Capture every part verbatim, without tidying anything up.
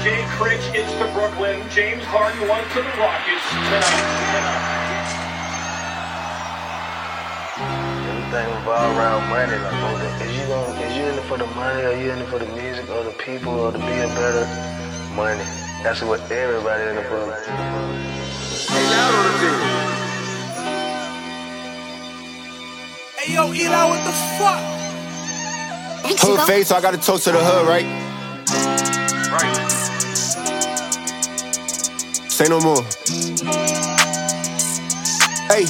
Jay Critch is to Brooklyn. James Harden wants to the Rockets tonight. Everything revolves around money. Like, is you gonna, is you in it for the money, or you in it for the music, or the people, or to be a better money? That's what everybody in it for. Hey, loud on the beat. Hey, yo, Eli, what the fuck? Hood face, so I gotta toast to the hood, right? Right. Say no more. Hey.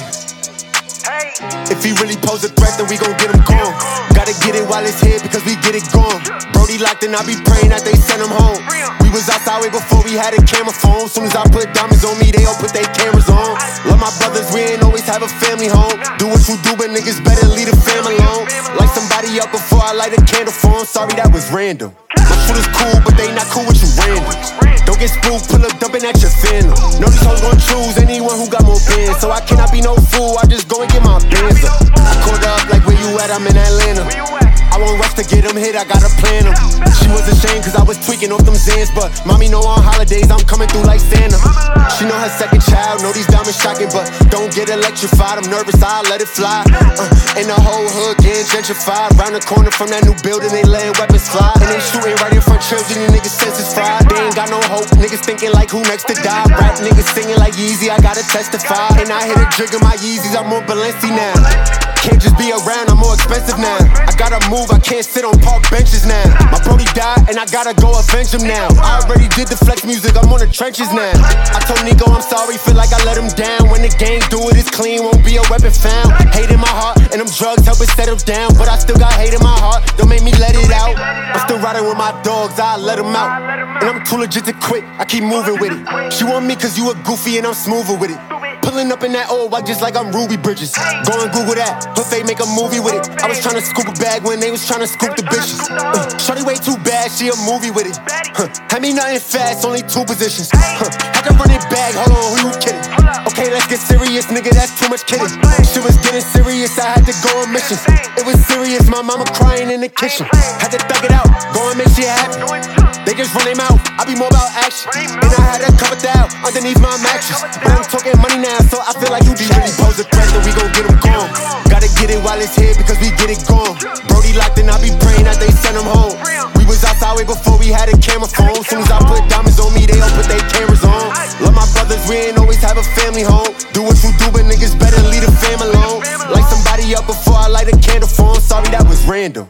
Hey. If he really pose a threat, then we gon' get him gone. Gotta get it while it's here because we get it gone. Brody locked and I be praying that they send him home. We was outside way before we had a camera phone. Soon as I put diamonds on me, they all put their cameras on. Love my brothers, we ain't always have a family home. Do what you do, but niggas better leave the fam alone. Light somebody up before I light a candle for 'em. Sorry, that was random. My foot is cool, but they not cool with you random. Don't get spooked, pull up dumping at your fin. Know these hoes gon' choose anyone who got more bands. So I cannot be no fool, I just go and get my bands up. I caught up like where you at, I'm in Atlanta. I won't rush to get them hit, I gotta plan them. She was ashamed cause I was tweaking off them Zans. But mommy know on holidays I'm coming through like Santa. She know her second child, know these diamonds shocking. But don't get electrified, I'm nervous, I'll let it fly. uh, And the whole hood getting gentrified. Round the corner from that new building, they letting weapons fly. And they shooting right in front of children, and niggas senses fried. They ain't got no hope, niggas thinking like who next to die. Rap niggas singing like Yeezy, I gotta testify. And I hit a jig of my Yeezys, I'm more Balenci now. Can't just be around, I'm more expensive now. I gotta move, I can't sit on park benches now. My brody died and I gotta go avenge him now. I already did the flex music, I'm on the trenches now. I told Nico I'm sorry, feel like I let him down. When the gang do it, it's clean, won't be a weapon found. Hate in my heart, and them drugs help it settle down. But I still got hate in my heart, don't make me let it out. I'm still riding with my dogs, I let them out. And I'm too legit to quit, I keep moving with it. She want me cause you a goofy and I'm smoother with it. Pulling up in that old white just like I'm Ruby Bridges. Go and Google that, put they make a movie with it. I was trying to scoop a bag when they was trying to scoop the bitches. uh, Shorty way too bad, she a movie with it. huh. Had me nothing fast, only two positions. huh. Had to run it back, hold on, who you kidding? Okay, let's get serious, nigga, that's too much kidding. Shit was getting serious, I had to go on missions. It was serious, my mama crying in the kitchen. Had to thug it out, go and make shit happen. They just run their mouth, I be more about action. And I had to cover that underneath my mattress. But I'm talking money now, so I feel like you be really pose a threat, then we gon' get him gone. Gotta get it while it's here because we get it gone. Brody locked and I be praying that they send him home. We was outside way before we had a camera phone. Soon as I put diamonds on me, they all put their cameras on. Love my brothers, we ain't always have a family home. Do what you do, but niggas better leave the fam alone. Light somebody up before I light a candle for 'em. Sorry, that was random.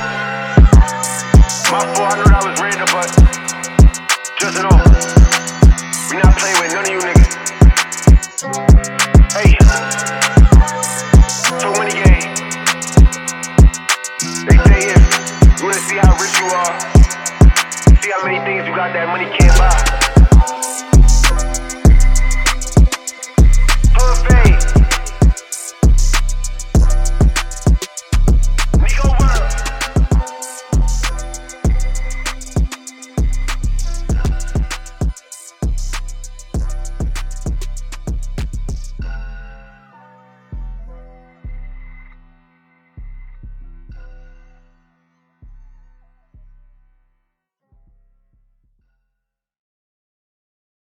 My fault, I knew that was random, but just know we not playing with none of you niggas. Hey, so many games. They say if you wanna see how rich you are, see how many things you got that money can't buy.